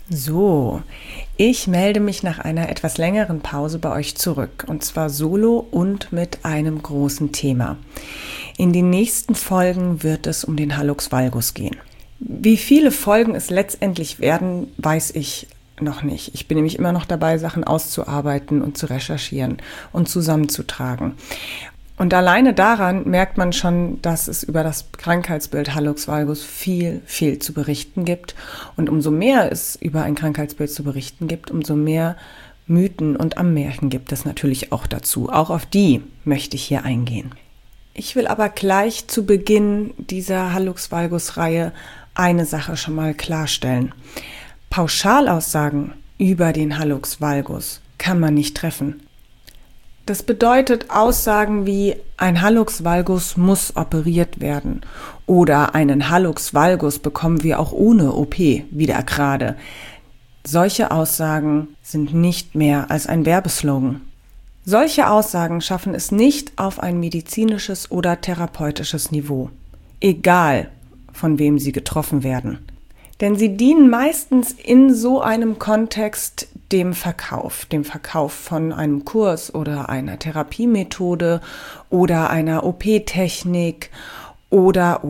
So, ich melde mich nach einer etwas längeren Pause bei euch zurück, und zwar solo und mit einem großen Thema. In den nächsten Folgen wird es um den Hallux valgus gehen. Wie viele Folgen es letztendlich werden, weiß ich noch nicht. Ich bin nämlich immer noch dabei, Sachen auszuarbeiten und zu recherchieren und zusammenzutragen. Und alleine daran merkt man schon, dass es über das Krankheitsbild Hallux valgus viel zu berichten gibt. Und umso mehr es über ein Krankheitsbild zu berichten gibt, umso mehr Mythen und Ammärchen gibt es natürlich auch dazu. Auch auf die möchte ich hier eingehen. Ich will aber gleich zu Beginn dieser Hallux valgus-Reihe eine Sache schon mal klarstellen. Pauschalaussagen über den Hallux valgus kann man nicht treffen. Das bedeutet Aussagen wie ein Hallux valgus muss operiert werden oder einen Hallux valgus bekommen wir auch ohne OP wieder gerade. Solche Aussagen sind nicht mehr als ein Werbeslogan. Solche Aussagen schaffen es nicht auf ein medizinisches oder therapeutisches Niveau, egal von wem sie getroffen werden. Denn sie dienen meistens in so einem Kontext dem Verkauf von einem Kurs oder einer Therapiemethode oder einer OP-Technik oder.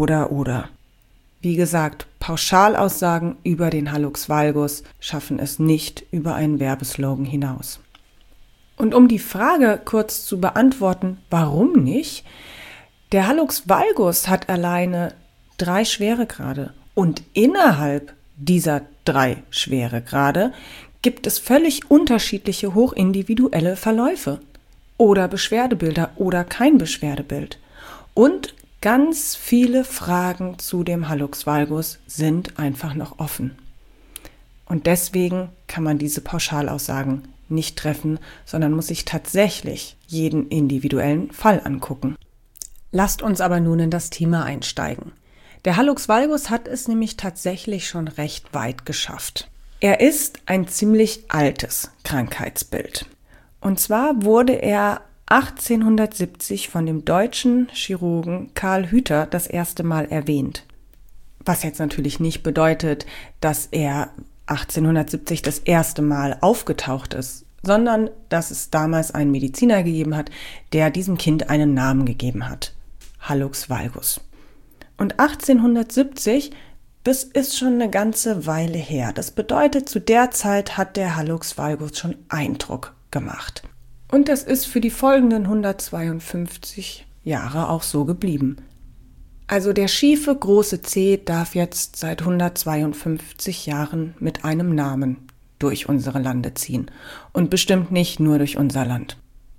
Wie gesagt, Pauschalaussagen über den Hallux valgus schaffen es nicht über einen Werbeslogan hinaus. Und um die Frage kurz zu beantworten, warum nicht? Der Hallux valgus hat alleine 3 Schweregrade. Und innerhalb dieser 3 Schweregrade gibt es völlig unterschiedliche hochindividuelle Verläufe oder Beschwerdebilder oder kein Beschwerdebild. Und ganz viele Fragen zu dem Hallux valgus sind einfach noch offen. Und deswegen kann man diese Pauschalaussagen nicht treffen, sondern muss sich tatsächlich jeden individuellen Fall angucken. Lasst uns aber nun in das Thema einsteigen. Der Hallux valgus hat es nämlich tatsächlich schon recht weit geschafft. Er ist ein ziemlich altes Krankheitsbild. Und zwar wurde er 1870 von dem deutschen Chirurgen Karl Hüther das erste Mal erwähnt. Was jetzt natürlich nicht bedeutet, dass er 1870 das erste Mal aufgetaucht ist, sondern dass es damals einen Mediziner gegeben hat, der diesem Kind einen Namen gegeben hat. Hallux valgus. Und 1870, das ist schon eine ganze Weile her. Das bedeutet, zu der Zeit hat der Hallux valgus schon Eindruck gemacht. Und das ist für die folgenden 152 Jahre auch so geblieben. Also der schiefe große C darf jetzt seit 152 Jahren mit einem Namen durch unsere Lande ziehen. Und bestimmt nicht nur durch unser Land.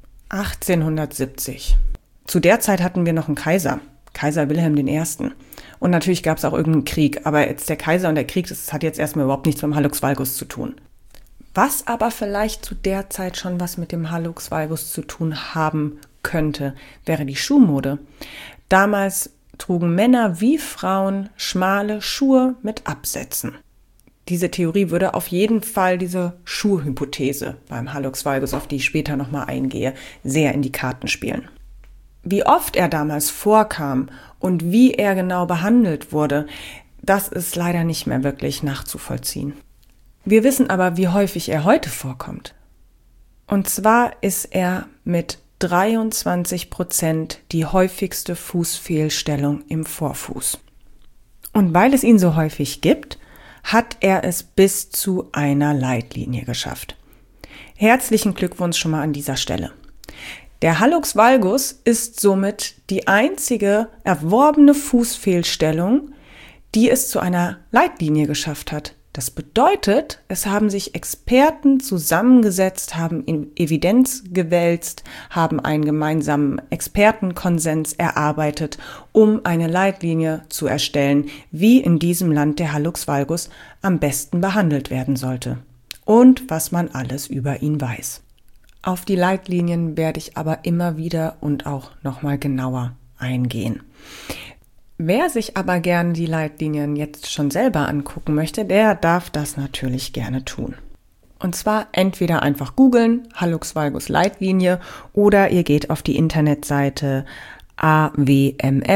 1870. Zu der Zeit hatten wir noch einen Kaiser Wilhelm I. Und natürlich gab es auch irgendeinen Krieg, aber jetzt der Kaiser und der Krieg, das hat jetzt erstmal überhaupt nichts mit dem Hallux valgus zu tun. Was aber vielleicht zu der Zeit schon was mit dem Hallux valgus zu tun haben könnte, wäre die Schuhmode. Damals trugen Männer wie Frauen schmale Schuhe mit Absätzen. Diese Theorie würde auf jeden Fall diese Schuhhypothese beim Hallux valgus, auf die ich später nochmal eingehe, sehr in die Karten spielen. Wie oft er damals vorkam und wie er genau behandelt wurde, das ist leider nicht mehr wirklich nachzuvollziehen. Wir wissen aber, wie häufig er heute vorkommt. Und zwar ist er mit 23% die häufigste Fußfehlstellung im Vorfuß. Und weil es ihn so häufig gibt, hat er es bis zu einer Leitlinie geschafft. Herzlichen Glückwunsch schon mal an dieser Stelle. Der Hallux valgus ist somit die einzige erworbene Fußfehlstellung, die es zu einer Leitlinie geschafft hat. Das bedeutet, es haben sich Experten zusammengesetzt, haben Evidenz gewälzt, haben einen gemeinsamen Expertenkonsens erarbeitet, um eine Leitlinie zu erstellen, wie in diesem Land der Hallux valgus am besten behandelt werden sollte und was man alles über ihn weiß. Auf die Leitlinien werde ich aber immer wieder und auch nochmal genauer eingehen. Wer sich aber gerne die Leitlinien jetzt schon selber angucken möchte, der darf das natürlich gerne tun. Und zwar entweder einfach googeln, Hallux valgus Leitlinie, oder ihr geht auf die Internetseite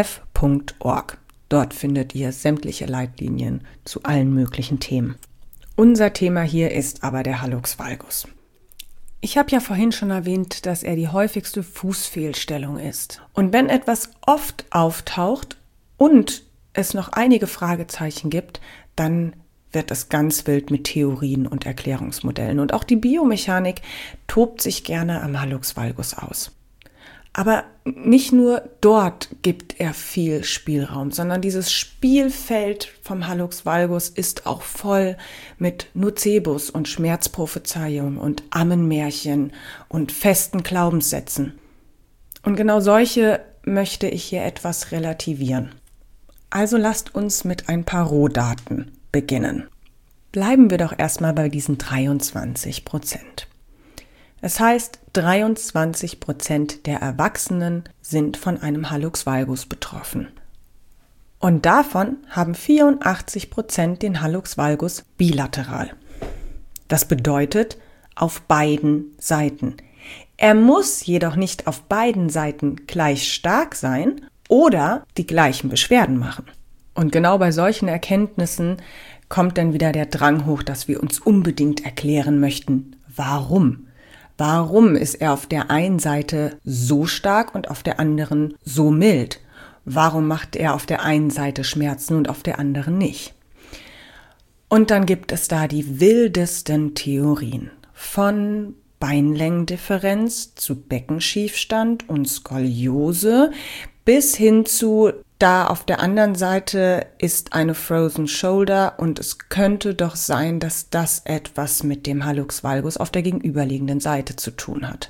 awmf.org. Dort findet ihr sämtliche Leitlinien zu allen möglichen Themen. Unser Thema hier ist aber der Hallux valgus. Ich habe ja vorhin schon erwähnt, dass er die häufigste Fußfehlstellung ist. Und wenn etwas oft auftaucht und es noch einige Fragezeichen gibt, dann wird es ganz wild mit Theorien und Erklärungsmodellen. Und auch die Biomechanik tobt sich gerne am Hallux valgus aus. Aber nicht nur dort gibt er viel Spielraum, sondern dieses Spielfeld vom Hallux valgus ist auch voll mit Nocebus und Schmerzprophezeiung und Ammenmärchen und festen Glaubenssätzen. Und genau solche möchte ich hier etwas relativieren. Also lasst uns mit ein paar Rohdaten beginnen. Bleiben wir doch erstmal bei diesen 23%. Es heißt, 23% der Erwachsenen sind von einem Hallux valgus betroffen. Und davon haben 84% den Hallux valgus bilateral. Das bedeutet auf beiden Seiten. Er muss jedoch nicht auf beiden Seiten gleich stark sein oder die gleichen Beschwerden machen. Und genau bei solchen Erkenntnissen kommt dann wieder der Drang hoch, dass wir uns unbedingt erklären möchten, warum. Warum ist er auf der einen Seite so stark und auf der anderen so mild? Warum macht er auf der einen Seite Schmerzen und auf der anderen nicht? Und dann gibt es da die wildesten Theorien. Von Beinlängendifferenz zu Beckenschiefstand und Skoliose bis hin zu, da auf der anderen Seite ist eine Frozen Shoulder und es könnte doch sein, dass das etwas mit dem Hallux valgus auf der gegenüberliegenden Seite zu tun hat.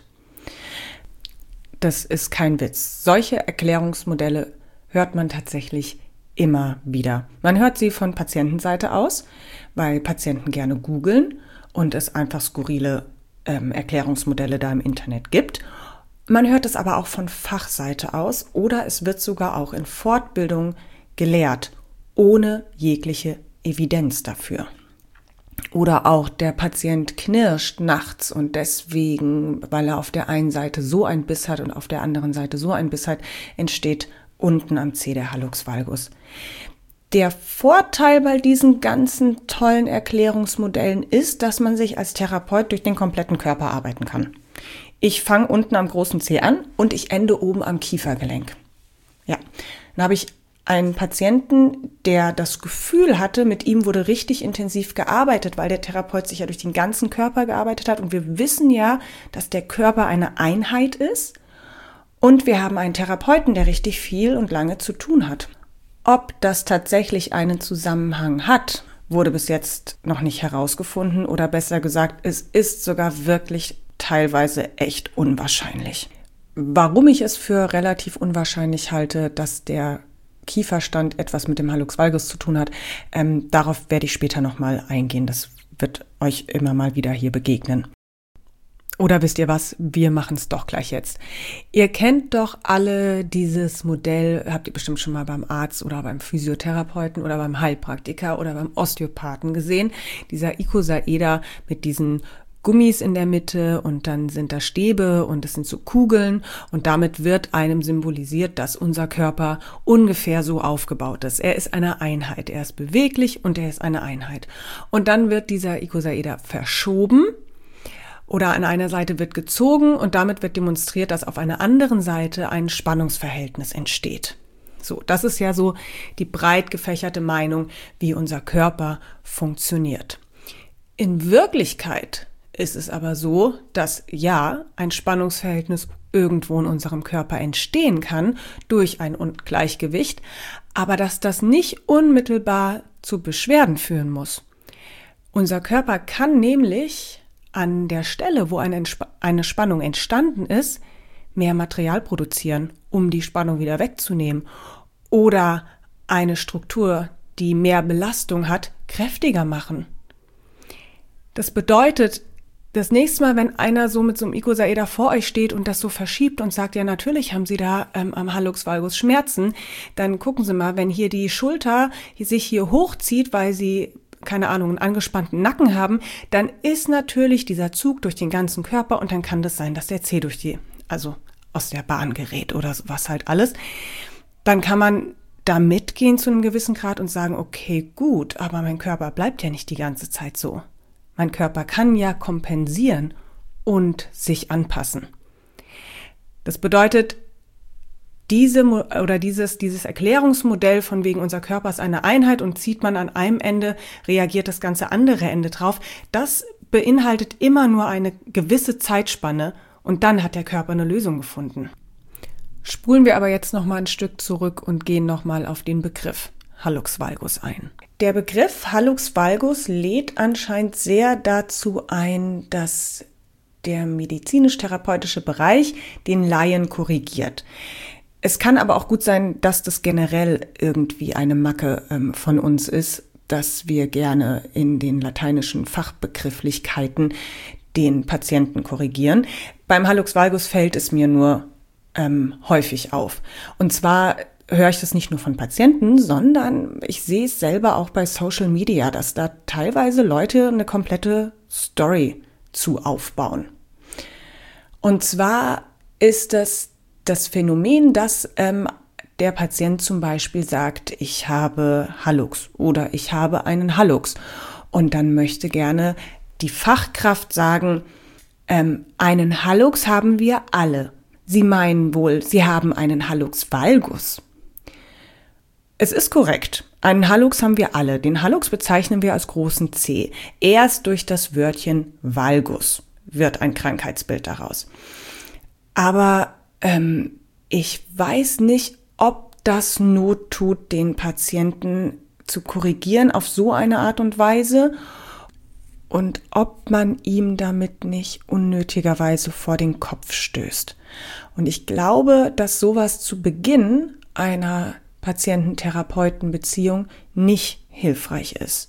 Das ist kein Witz. Solche Erklärungsmodelle hört man tatsächlich immer wieder. Man hört sie von Patientenseite aus, weil Patienten gerne googeln und es einfach skurrile Erklärungsmodelle da im Internet gibt. Man hört es aber auch von Fachseite aus oder es wird sogar auch in Fortbildung gelehrt, ohne jegliche Evidenz dafür. Oder auch der Patient knirscht nachts und deswegen, weil er auf der einen Seite so ein Biss hat und auf der anderen Seite so ein Biss hat, entsteht unten am Zeh der Hallux valgus. Der Vorteil bei diesen ganzen tollen Erklärungsmodellen ist, dass man sich als Therapeut durch den kompletten Körper arbeiten kann. Ich fange unten am großen Zeh an und ich ende oben am Kiefergelenk. Ja, dann habe ich einen Patienten, der das Gefühl hatte, mit ihm wurde richtig intensiv gearbeitet, weil der Therapeut sich ja durch den ganzen Körper gearbeitet hat. Und wir wissen ja, dass der Körper eine Einheit ist. Und wir haben einen Therapeuten, der richtig viel und lange zu tun hat. Ob das tatsächlich einen Zusammenhang hat, wurde bis jetzt noch nicht herausgefunden. Oder besser gesagt, es ist sogar wirklich teilweise echt unwahrscheinlich. Warum ich es für relativ unwahrscheinlich halte, dass der Kieferstand etwas mit dem Hallux valgus zu tun hat, darauf werde ich später nochmal eingehen. Das wird euch immer mal wieder hier begegnen. Oder wisst ihr was? Wir machen es doch gleich jetzt. Ihr kennt doch alle dieses Modell, habt ihr bestimmt schon mal beim Arzt oder beim Physiotherapeuten oder beim Heilpraktiker oder beim Osteopathen gesehen. Dieser Ikosaeder mit diesen Gummis in der Mitte und dann sind da Stäbe und es sind so Kugeln und damit wird einem symbolisiert, dass unser Körper ungefähr so aufgebaut ist. Er ist eine Einheit, er ist beweglich und er ist eine Einheit. Und dann wird dieser Ikosaeder verschoben oder an einer Seite wird gezogen und damit wird demonstriert, dass auf einer anderen Seite ein Spannungsverhältnis entsteht. So, das ist ja so die breit gefächerte Meinung, wie unser Körper funktioniert. In Wirklichkeit ist es aber so, dass ja, ein Spannungsverhältnis irgendwo in unserem Körper entstehen kann durch ein Ungleichgewicht, aber dass das nicht unmittelbar zu Beschwerden führen muss. Unser Körper kann nämlich an der Stelle, wo eine Spannung entstanden ist, mehr Material produzieren, um die Spannung wieder wegzunehmen oder eine Struktur, die mehr Belastung hat, kräftiger machen. Das bedeutet, das nächste Mal, wenn einer so mit so einem Ikosaeder vor euch steht und das so verschiebt und sagt, ja natürlich haben Sie da am Hallux valgus Schmerzen, dann gucken Sie mal, wenn hier die Schulter sich hier hochzieht, weil Sie, keine Ahnung, einen angespannten Nacken haben, dann ist natürlich dieser Zug durch den ganzen Körper und dann kann das sein, dass der Zeh aus der Bahn gerät oder was halt alles. Dann kann man da mitgehen zu einem gewissen Grad und sagen, okay, gut, aber mein Körper bleibt ja nicht die ganze Zeit so. Mein Körper kann ja kompensieren und sich anpassen. Das bedeutet, dieses Erklärungsmodell von wegen unser Körper ist eine Einheit und zieht man an einem Ende, reagiert das ganze andere Ende drauf, das beinhaltet immer nur eine gewisse Zeitspanne und dann hat der Körper eine Lösung gefunden. Spulen wir aber jetzt nochmal ein Stück zurück und gehen nochmal auf den Begriff Hallux valgus ein. Der Begriff Hallux valgus lädt anscheinend sehr dazu ein, dass der medizinisch-therapeutische Bereich den Laien korrigiert. Es kann aber auch gut sein, dass das generell irgendwie eine Macke von uns ist, dass wir gerne in den lateinischen Fachbegrifflichkeiten den Patienten korrigieren. Beim Hallux valgus fällt es mir nur häufig auf. Und zwar höre ich das nicht nur von Patienten, sondern ich sehe es selber auch bei Social Media, dass da teilweise Leute eine komplette Story zu aufbauen. Und zwar ist das Phänomen, dass der Patient zum Beispiel sagt, ich habe Hallux oder ich habe einen Hallux. Und dann möchte gerne die Fachkraft sagen, einen Hallux haben wir alle. Sie meinen wohl, Sie haben einen Hallux valgus. Es ist korrekt. Einen Hallux haben wir alle. Den Hallux bezeichnen wir als großen C. Erst durch das Wörtchen valgus wird ein Krankheitsbild daraus. Aber ich weiß nicht, ob das Not tut, den Patienten zu korrigieren auf so eine Art und Weise und ob man ihm damit nicht unnötigerweise vor den Kopf stößt. Und ich glaube, dass sowas zu Beginn einer Patienten-Therapeuten-Beziehung nicht hilfreich ist.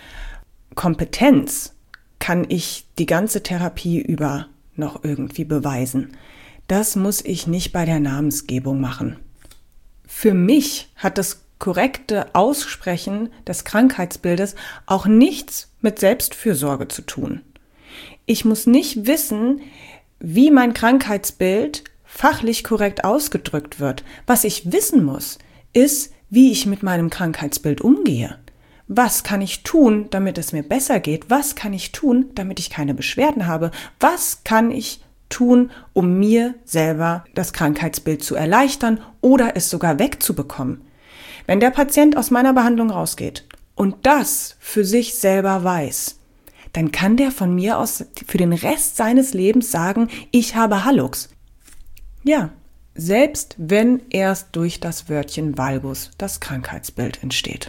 Kompetenz kann ich die ganze Therapie über noch irgendwie beweisen. Das muss ich nicht bei der Namensgebung machen. Für mich hat das korrekte Aussprechen des Krankheitsbildes auch nichts mit Selbstfürsorge zu tun. Ich muss nicht wissen, wie mein Krankheitsbild fachlich korrekt ausgedrückt wird. Was ich wissen muss, ist, wie ich mit meinem Krankheitsbild umgehe. Was kann ich tun, damit es mir besser geht? Was kann ich tun, damit ich keine Beschwerden habe? Was kann ich tun, um mir selber das Krankheitsbild zu erleichtern oder es sogar wegzubekommen? Wenn der Patient aus meiner Behandlung rausgeht und das für sich selber weiß, dann kann der von mir aus für den Rest seines Lebens sagen, ich habe Hallux. Ja, selbst wenn erst durch das Wörtchen valgus das Krankheitsbild entsteht.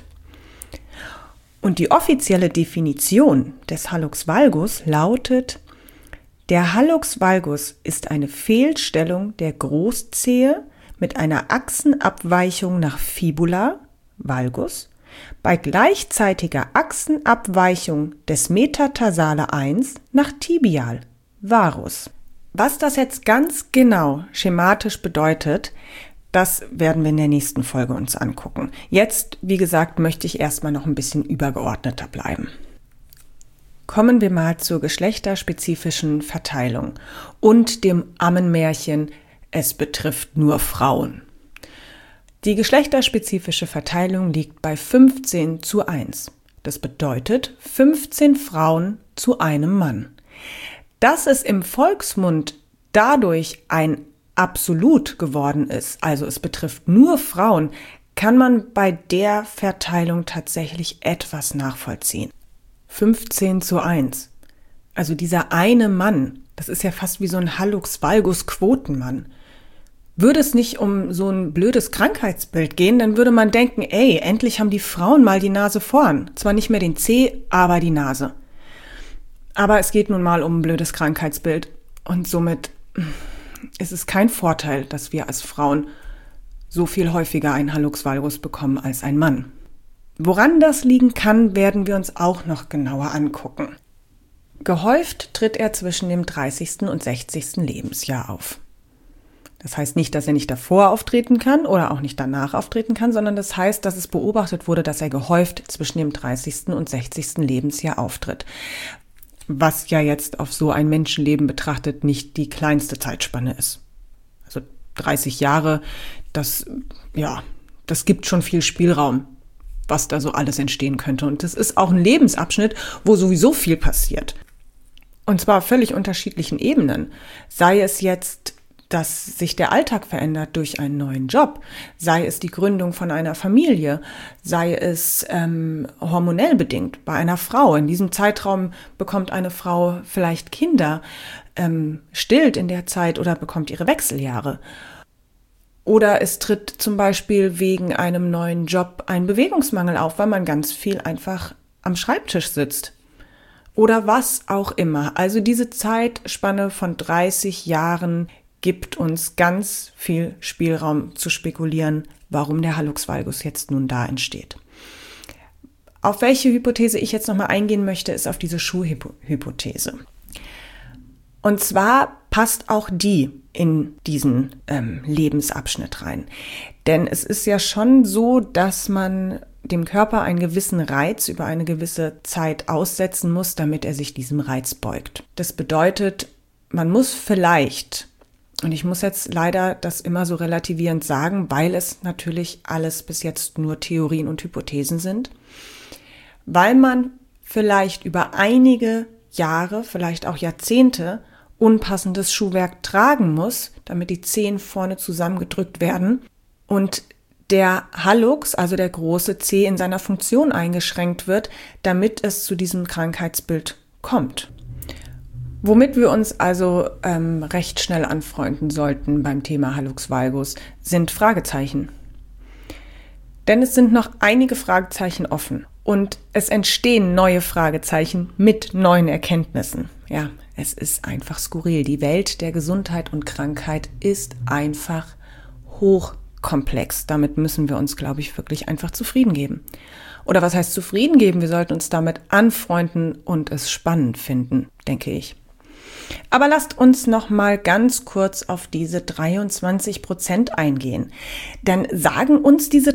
Und die offizielle Definition des Hallux valgus lautet: Der Hallux valgus ist eine Fehlstellung der Großzehe mit einer Achsenabweichung nach Fibula, Valgus, bei gleichzeitiger Achsenabweichung des Metatarsale 1 nach Tibial, Varus. Was das jetzt ganz genau schematisch bedeutet, das werden wir in der nächsten Folge uns angucken. Jetzt, wie gesagt, möchte ich erstmal noch ein bisschen übergeordneter bleiben. Kommen wir mal zur geschlechterspezifischen Verteilung und dem Ammenmärchen, es betrifft nur Frauen. Die geschlechterspezifische Verteilung liegt bei 15:1. Das bedeutet 15 Frauen zu einem Mann. Dass es im Volksmund dadurch ein Absolut geworden ist, also es betrifft nur Frauen, kann man bei der Verteilung tatsächlich etwas nachvollziehen. 15:1. Also dieser eine Mann, das ist ja fast wie so ein Hallux valgus Quotenmann. Würde es nicht um so ein blödes Krankheitsbild gehen, dann würde man denken, ey, endlich haben die Frauen mal die Nase vorn. Zwar nicht mehr den C, aber die Nase. Aber es geht nun mal um ein blödes Krankheitsbild und somit ist es kein Vorteil, dass wir als Frauen so viel häufiger einen Hallux valgus bekommen als ein Mann. Woran das liegen kann, werden wir uns auch noch genauer angucken. Gehäuft tritt er zwischen dem 30. und 60. Lebensjahr auf. Das heißt nicht, dass er nicht davor auftreten kann oder auch nicht danach auftreten kann, sondern das heißt, dass es beobachtet wurde, dass er gehäuft zwischen dem 30. und 60. Lebensjahr auftritt. Was ja jetzt auf so ein Menschenleben betrachtet nicht die kleinste Zeitspanne ist. Also 30 Jahre, das das gibt schon viel Spielraum, was da so alles entstehen könnte. Und das ist auch ein Lebensabschnitt, wo sowieso viel passiert. Und zwar auf völlig unterschiedlichen Ebenen. Sei es jetzt, dass sich der Alltag verändert durch einen neuen Job, sei es die Gründung von einer Familie, sei es hormonell bedingt bei einer Frau. In diesem Zeitraum bekommt eine Frau vielleicht Kinder, stillt in der Zeit oder bekommt ihre Wechseljahre. Oder es tritt zum Beispiel wegen einem neuen Job ein Bewegungsmangel auf, weil man ganz viel einfach am Schreibtisch sitzt. Oder was auch immer. Also diese Zeitspanne von 30 Jahren gibt uns ganz viel Spielraum zu spekulieren, warum der Hallux valgus jetzt nun da entsteht. Auf welche Hypothese ich jetzt nochmal eingehen möchte, ist auf diese Schuhhypothese. Und zwar passt auch die in diesen Lebensabschnitt rein. Denn es ist ja schon so, dass man dem Körper einen gewissen Reiz über eine gewisse Zeit aussetzen muss, damit er sich diesem Reiz beugt. Das bedeutet, man muss vielleicht, und ich muss jetzt leider das immer so relativierend sagen, weil es natürlich alles bis jetzt nur Theorien und Hypothesen sind, weil man vielleicht über einige Jahre, vielleicht auch Jahrzehnte unpassendes Schuhwerk tragen muss, damit die Zehen vorne zusammengedrückt werden und der Hallux, also der große Zeh, in seiner Funktion eingeschränkt wird, damit es zu diesem Krankheitsbild kommt. Womit wir uns also recht schnell anfreunden sollten beim Thema Hallux valgus, sind Fragezeichen. Denn es sind noch einige Fragezeichen offen und es entstehen neue Fragezeichen mit neuen Erkenntnissen. Ja, es ist einfach skurril. Die Welt der Gesundheit und Krankheit ist einfach hochkomplex. Damit müssen wir uns, glaube ich, wirklich einfach zufrieden geben. Oder was heißt zufrieden geben? Wir sollten uns damit anfreunden und es spannend finden, denke ich. Aber lasst uns noch mal ganz kurz auf diese 23% eingehen. Denn sagen uns diese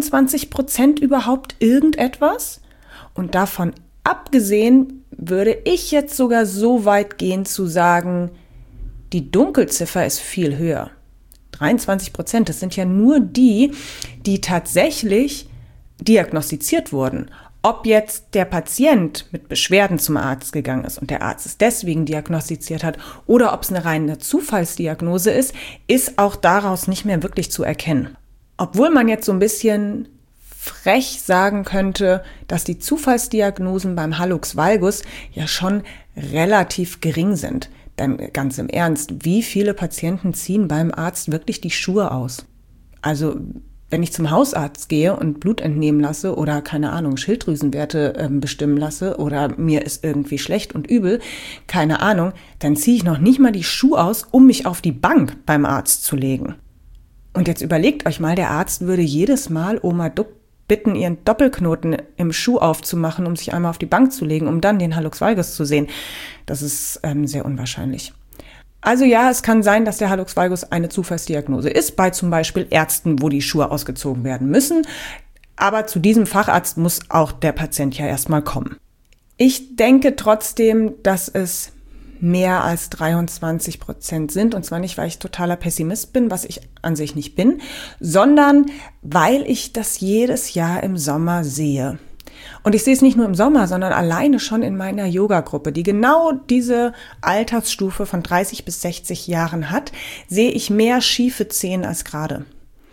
23% überhaupt irgendetwas? Und davon abgesehen würde ich jetzt sogar so weit gehen zu sagen, die Dunkelziffer ist viel höher. 23%, das sind ja nur die, die tatsächlich diagnostiziert wurden. Ob jetzt der Patient mit Beschwerden zum Arzt gegangen ist und der Arzt es deswegen diagnostiziert hat oder ob es eine reine Zufallsdiagnose ist auch daraus nicht mehr wirklich zu erkennen. Obwohl man jetzt so ein bisschen frech sagen könnte, dass die Zufallsdiagnosen beim Hallux valgus ja schon relativ gering sind. Denn ganz im Ernst, wie viele Patienten ziehen beim Arzt wirklich die Schuhe aus? Also wenn ich zum Hausarzt gehe und Blut entnehmen lasse oder, keine Ahnung, Schilddrüsenwerte bestimmen lasse oder mir ist irgendwie schlecht und übel, keine Ahnung, dann ziehe ich noch nicht mal die Schuhe aus, um mich auf die Bank beim Arzt zu legen. Und jetzt überlegt euch mal, der Arzt würde jedes Mal Oma Duck bitten, ihren Doppelknoten im Schuh aufzumachen, um sich einmal auf die Bank zu legen, um dann den Hallux valgus zu sehen. Das ist sehr unwahrscheinlich. Also ja, es kann sein, dass der Hallux valgus eine Zufallsdiagnose ist, bei zum Beispiel Ärzten, wo die Schuhe ausgezogen werden müssen. Aber zu diesem Facharzt muss auch der Patient ja erstmal kommen. Ich denke trotzdem, dass es mehr als 23% sind. Und zwar nicht, weil ich totaler Pessimist bin, was ich an sich nicht bin, sondern weil ich das jedes Jahr im Sommer sehe. Und ich sehe es nicht nur im Sommer, sondern alleine schon in meiner Yoga-Gruppe, die genau diese Altersstufe von 30 bis 60 Jahren hat, sehe ich mehr schiefe Zehen als gerade.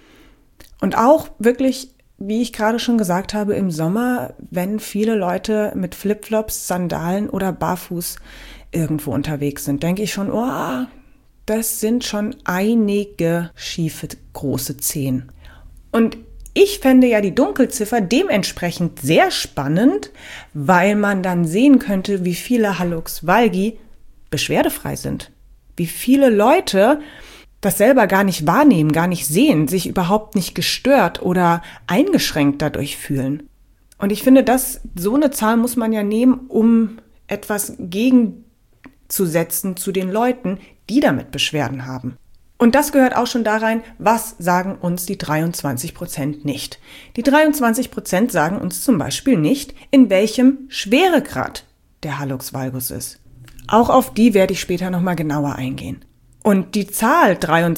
Und auch wirklich, wie ich gerade schon gesagt habe, im Sommer, wenn viele Leute mit Flipflops, Sandalen oder barfuß irgendwo unterwegs sind, denke ich schon, oh, das sind schon einige schiefe, große Zehen. Und ich fände ja die Dunkelziffer dementsprechend sehr spannend, weil man dann sehen könnte, wie viele Hallux valgi beschwerdefrei sind. Wie viele Leute das selber gar nicht wahrnehmen, gar nicht sehen, sich überhaupt nicht gestört oder eingeschränkt dadurch fühlen. Und ich finde, so eine Zahl muss man ja nehmen, um etwas gegenzusetzen zu den Leuten, die damit Beschwerden haben. Und das gehört auch schon da rein, was sagen uns die 23% nicht. Die 23% sagen uns zum Beispiel nicht, in welchem Schweregrad der Hallux valgus ist. Auch auf die werde ich später nochmal genauer eingehen. Und die Zahl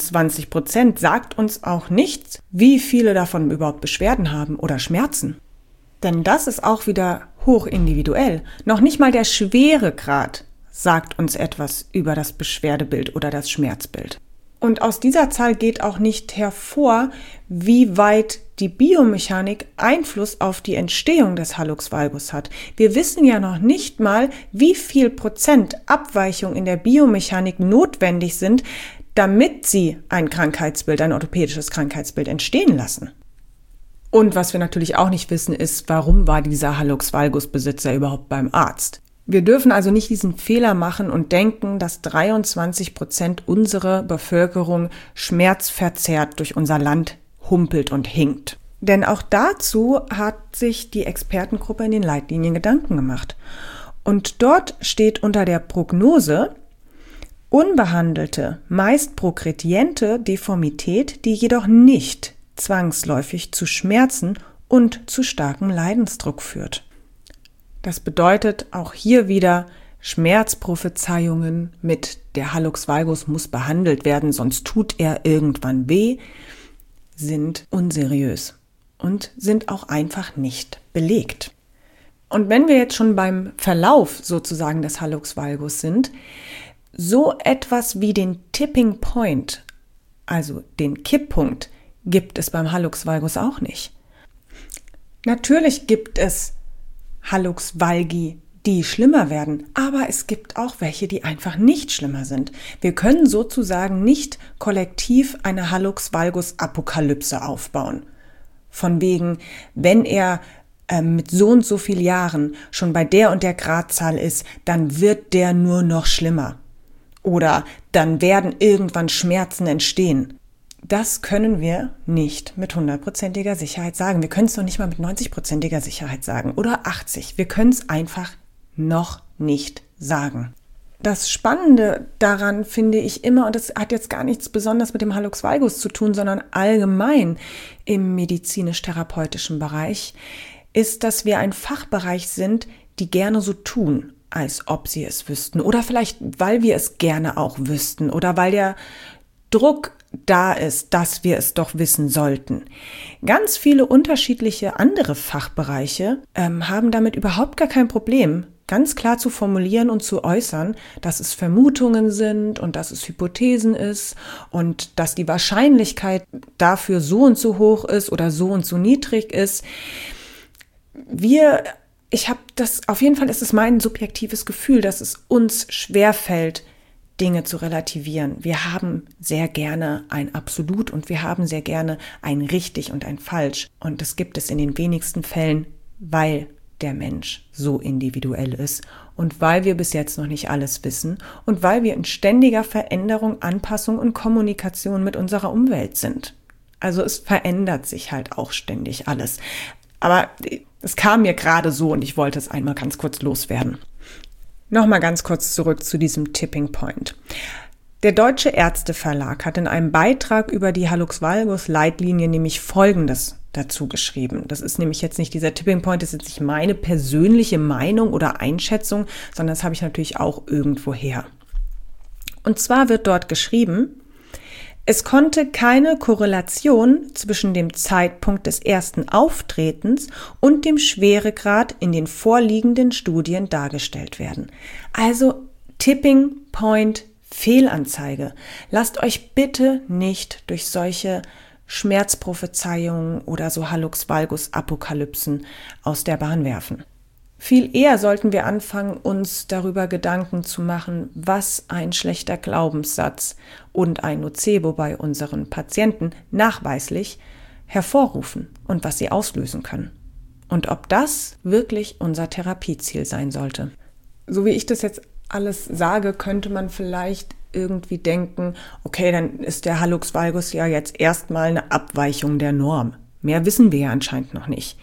23% sagt uns auch nichts, wie viele davon überhaupt Beschwerden haben oder Schmerzen. Denn das ist auch wieder hoch individuell. Noch nicht mal der Schweregrad sagt uns etwas über das Beschwerdebild oder das Schmerzbild. Und aus dieser Zahl geht auch nicht hervor, wie weit die Biomechanik Einfluss auf die Entstehung des Hallux valgus hat. Wir wissen ja noch nicht mal, wie viel Prozent Abweichung in der Biomechanik notwendig sind, damit sie ein Krankheitsbild, ein orthopädisches Krankheitsbild entstehen lassen. Und was wir natürlich auch nicht wissen, ist, warum war dieser Hallux valgus Besitzer überhaupt beim Arzt? Wir dürfen also nicht diesen Fehler machen und denken, dass 23% unserer Bevölkerung schmerzverzerrt durch unser Land humpelt und hinkt. Denn auch dazu hat sich die Expertengruppe in den Leitlinien Gedanken gemacht. Und dort steht unter der Prognose unbehandelte, meist progrediente Deformität, die jedoch nicht zwangsläufig zu Schmerzen und zu starkem Leidensdruck führt. Das bedeutet auch hier wieder Schmerzprophezeiungen mit der Hallux valgus muss behandelt werden, sonst tut er irgendwann weh, sind unseriös und sind auch einfach nicht belegt. Und wenn wir jetzt schon beim Verlauf sozusagen des Hallux valgus sind, so etwas wie den Tipping Point, also den Kipppunkt, gibt es beim Hallux valgus auch nicht. Natürlich gibt es Hallux valgi, die schlimmer werden, aber es gibt auch welche, die einfach nicht schlimmer sind. Wir können sozusagen nicht kollektiv eine Hallux valgus Apokalypse aufbauen. Von wegen, wenn er mit so und so vielen Jahren schon bei der und der Gradzahl ist, dann wird der nur noch schlimmer. Oder dann werden irgendwann Schmerzen entstehen. Das können wir nicht mit 100%iger Sicherheit sagen. Wir können es noch nicht mal mit 90%iger Sicherheit sagen oder 80%. Wir können es einfach noch nicht sagen. Das Spannende daran finde ich immer, und das hat jetzt gar nichts besonders mit dem Hallux valgus zu tun, sondern allgemein im medizinisch-therapeutischen Bereich, ist, dass wir ein Fachbereich sind, die gerne so tun, als ob sie es wüssten. Oder vielleicht, weil wir es gerne auch wüssten oder weil der Druck da ist, dass wir es doch wissen sollten. Ganz viele unterschiedliche andere Fachbereiche haben damit überhaupt gar kein Problem, ganz klar zu formulieren und zu äußern, dass es Vermutungen sind und dass es Hypothesen ist und dass die Wahrscheinlichkeit dafür so und so hoch ist oder so und so niedrig ist. Auf jeden Fall ist es mein subjektives Gefühl, dass es uns schwerfällt, Dinge zu relativieren. Wir haben sehr gerne ein Absolut und wir haben sehr gerne ein Richtig und ein Falsch. Und das gibt es in den wenigsten Fällen, weil der Mensch so individuell ist und weil wir bis jetzt noch nicht alles wissen und weil wir in ständiger Veränderung, Anpassung und Kommunikation mit unserer Umwelt sind. Also es verändert sich halt auch ständig alles. Aber es kam mir gerade so und ich wollte es einmal ganz kurz loswerden. Nochmal ganz kurz zurück zu diesem Tipping Point. Der Deutsche Ärzteverlag hat in einem Beitrag über die Hallux valgus Leitlinie nämlich Folgendes dazu geschrieben. Das ist nämlich jetzt nicht dieser Tipping Point, das ist jetzt nicht meine persönliche Meinung oder Einschätzung, sondern das habe ich natürlich auch irgendwo her. Und zwar wird dort geschrieben: Es konnte keine Korrelation zwischen dem Zeitpunkt des ersten Auftretens und dem Schweregrad in den vorliegenden Studien dargestellt werden. Also Tipping Point Fehlanzeige. Lasst euch bitte nicht durch solche Schmerzprophezeiungen oder so Hallux valgus Apokalypsen aus der Bahn werfen. Viel eher sollten wir anfangen, uns darüber Gedanken zu machen, was ein schlechter Glaubenssatz und ein Nocebo bei unseren Patienten nachweislich hervorrufen und was sie auslösen können. Und ob das wirklich unser Therapieziel sein sollte. So wie ich das jetzt alles sage, könnte man vielleicht irgendwie denken, okay, dann ist der Hallux valgus ja jetzt erstmal eine Abweichung der Norm. Mehr wissen wir ja anscheinend noch nicht.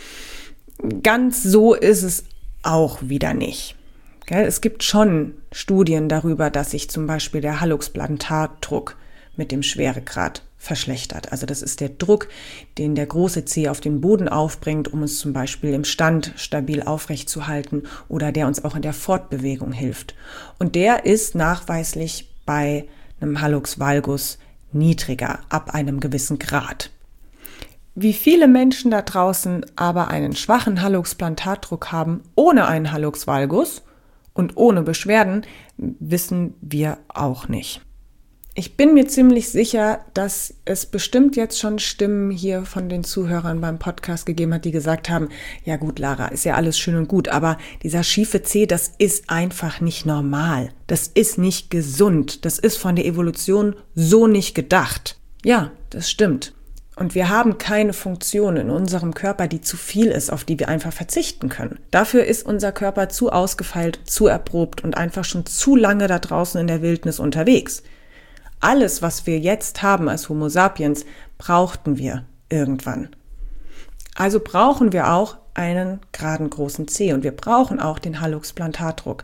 Ganz so ist es auch wieder nicht. Es gibt schon Studien darüber, dass sich zum Beispiel der Hallux-Plantar-Druck mit dem Schweregrad verschlechtert. Also das ist der Druck, den der große Zeh auf den Boden aufbringt, um es zum Beispiel im Stand stabil aufrecht zu halten oder der uns auch in der Fortbewegung hilft. Und der ist nachweislich bei einem Hallux valgus niedriger, ab einem gewissen Grad. Wie viele Menschen da draußen aber einen schwachen Hallux-Plantardruck haben, ohne einen Hallux valgus und ohne Beschwerden, wissen wir auch nicht. Ich bin mir ziemlich sicher, dass es bestimmt jetzt schon Stimmen hier von den Zuhörern beim Podcast gegeben hat, die gesagt haben, ja gut, Lara, ist ja alles schön und gut, aber dieser schiefe Zeh, das ist einfach nicht normal. Das ist nicht gesund. Das ist von der Evolution so nicht gedacht. Ja, das stimmt. Und wir haben keine Funktion in unserem Körper, die zu viel ist, auf die wir einfach verzichten können. Dafür ist unser Körper zu ausgefeilt, zu erprobt und einfach schon zu lange da draußen in der Wildnis unterwegs. Alles, was wir jetzt haben als Homo sapiens, brauchten wir irgendwann. Also brauchen wir auch einen geraden großen Zeh und wir brauchen auch den Hallux-Plantartruck.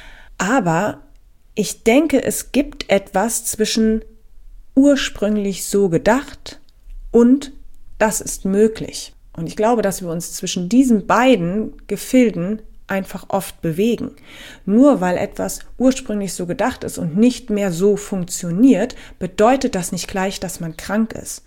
Aber ich denke, es gibt etwas zwischen ursprünglich so gedacht und das ist möglich. Und ich glaube, dass wir uns zwischen diesen beiden Gefilden einfach oft bewegen. Nur weil etwas ursprünglich so gedacht ist und nicht mehr so funktioniert, bedeutet das nicht gleich, dass man krank ist.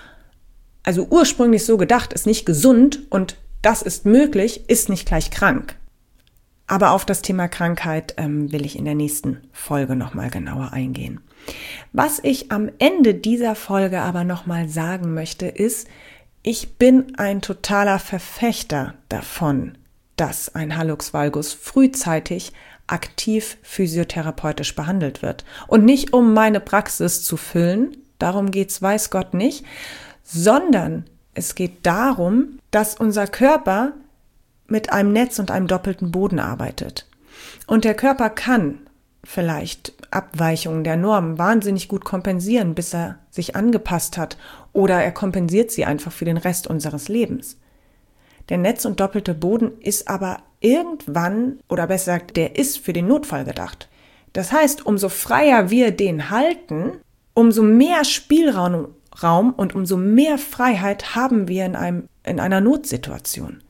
Also ursprünglich so gedacht ist nicht gesund und das ist möglich, ist nicht gleich krank. Aber auf das Thema Krankheit will ich in der nächsten Folge nochmal genauer eingehen. Was ich am Ende dieser Folge aber nochmal sagen möchte, ist, ich bin ein totaler Verfechter davon, dass ein Hallux valgus frühzeitig aktiv physiotherapeutisch behandelt wird. Und nicht um meine Praxis zu füllen, darum geht's weiß Gott nicht, sondern es geht darum, dass unser Körper mit einem Netz und einem doppelten Boden arbeitet. Und der Körper kann vielleicht Abweichungen der Norm wahnsinnig gut kompensieren, bis er sich angepasst hat, oder er kompensiert sie einfach für den Rest unseres Lebens. Der Netz- und doppelte Boden ist aber irgendwann, oder besser gesagt, der ist für den Notfall gedacht. Das heißt, umso freier wir den halten, umso mehr Spielraum und umso mehr Freiheit haben wir in einer Notsituation.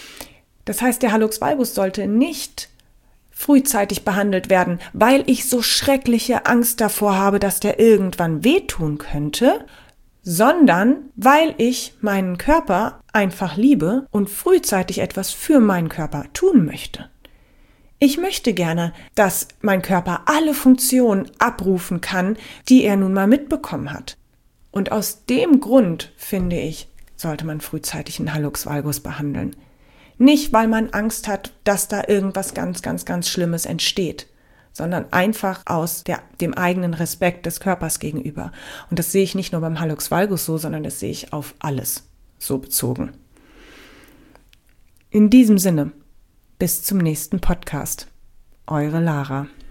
Das heißt, der Hallux valgus sollte nicht frühzeitig behandelt werden, weil ich so schreckliche Angst davor habe, dass der irgendwann wehtun könnte, sondern weil ich meinen Körper einfach liebe und frühzeitig etwas für meinen Körper tun möchte. Ich möchte gerne, dass mein Körper alle Funktionen abrufen kann, die er nun mal mitbekommen hat. Und aus dem Grund, finde ich, sollte man frühzeitig einen Hallux valgus behandeln. Nicht, weil man Angst hat, dass da irgendwas ganz, ganz, ganz Schlimmes entsteht, sondern einfach aus dem eigenen Respekt des Körpers gegenüber. Und das sehe ich nicht nur beim Hallux valgus so, sondern das sehe ich auf alles so bezogen. In diesem Sinne, bis zum nächsten Podcast. Eure Lara.